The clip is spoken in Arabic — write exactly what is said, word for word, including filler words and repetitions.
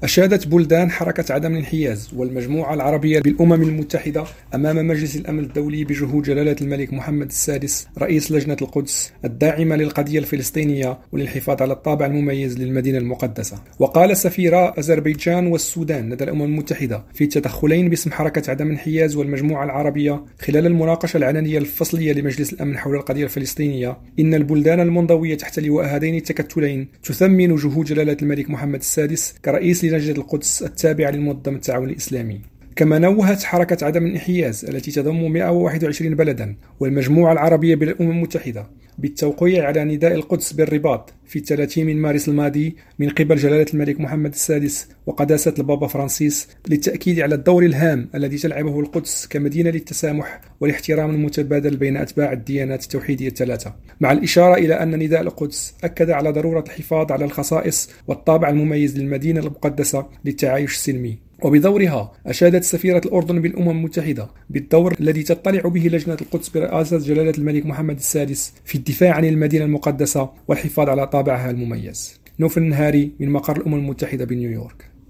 أشادت بلدان حركة عدم الانحياز والمجموعة العربية بالأمم المتحدة أمام مجلس الأمن الدولي بجهود جلالة الملك محمد السادس رئيس لجنة القدس الداعمة للقضية الفلسطينية وللحفاظ على الطابع المميز للمدينة المقدسة. وقال سفيرا أذربيجان والسودان لدى الأمم المتحدة في تدخلين باسم حركة عدم الانحياز والمجموعة العربية خلال المناقشة العلنية الفصلية لمجلس الأمن حول القضية الفلسطينية إن البلدان المنضوية تحت لواء هذين التكتلين تثمن جهود جلالة الملك محمد السادس كرئيس لجنة القدس التابعة للمنظمة التعاون الإسلامي. كما نوهت حركة عدم الانحياز التي تضم مئة وواحد وعشرين بلدا والمجموعة العربية بالأمم المتحدة بالتوقيع على نداء القدس بالرباط في ثلاثين من مارس الماضي من قبل جلالة الملك محمد السادس وقداسة البابا فرانسيس للتأكيد على الدور الهام الذي تلعبه القدس كمدينة للتسامح والاحترام المتبادل بين أتباع الديانات التوحيدية الثلاثة، مع الإشارة إلى أن نداء القدس أكد على ضرورة الحفاظ على الخصائص والطابع المميز للمدينة المقدسة للتعايش السلمي. وبدورها أشادت سفيرة الأردن بالأمم المتحدة بالدور الذي تطلع به لجنة القدس برئاسة جلالة الملك محمد السادس في الدفاع عن المدينة المقدسة والحفاظ على طابعها المميز. نوف النهاري من مقر الأمم المتحدة بنيويورك.